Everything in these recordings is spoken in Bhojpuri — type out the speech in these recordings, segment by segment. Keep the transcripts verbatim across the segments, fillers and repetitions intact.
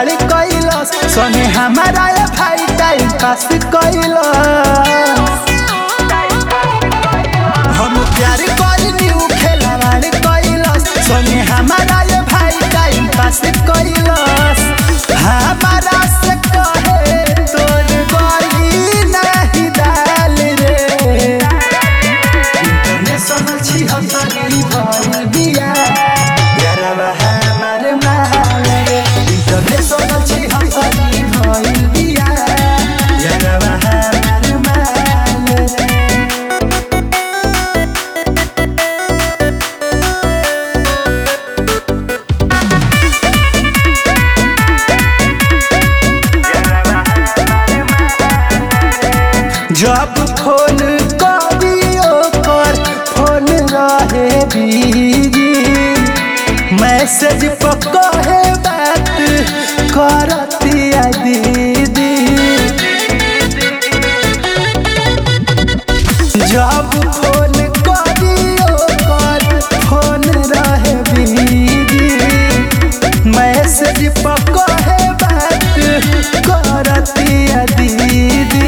खिलवाड़ कैलस संगे हमारा ये भाई टाइम पास कैलस। हम प्यार कैली उ खिलवाड़ कैलस संगे हमारा ये भाई टाइम पास कैलस। हमारा से कहे तोर गली नहीं दाल रे इंटरनेशनल छी हम तनी भइल बिया यारवा हमार माल रे इंटरनेशनल छी हम तनी भइल बिया यारवा हमार माल रे। जब फोन करियो कर फोन रहे बिजी मैसेज पर कहे बात करतिया दीदी। जब फोन करियो कर फोन रहे बिजी मैसेज पर कहे बात करतिया दीदी।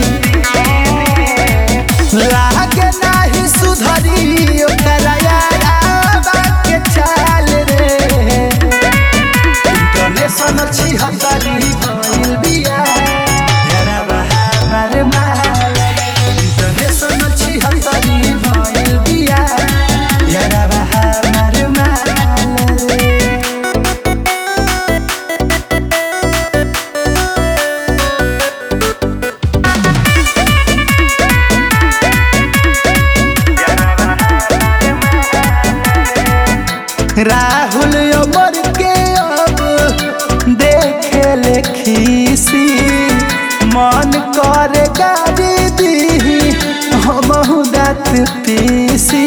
लागे नाही सुधरी ओकरा याराबा के चाल रे इंटरनेशनल छी हम तनी भइल बिया यारवा हमार माल इंटरनेशनल छी हम तनी भइल बिया यारवा हमार माल रे। राहुल अमर के अब देखे ले खीसी मन करे गाड़ी दी हमहु दात पीसी।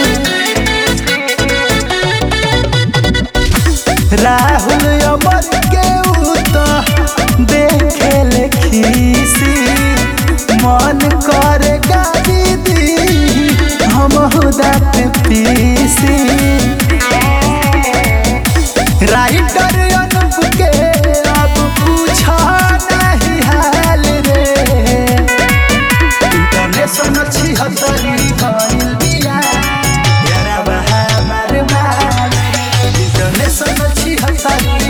राहुल अमर के उता देखे ले खीसी मन करे गाड़ी दी हमहु दात पीसी। राइटर अनूप के अब पूछा नहीं हाल रे इंटरनेशनल छी हम तनी भइल बिया यारवा हमार माल इंटरनेशनल छी हम तनी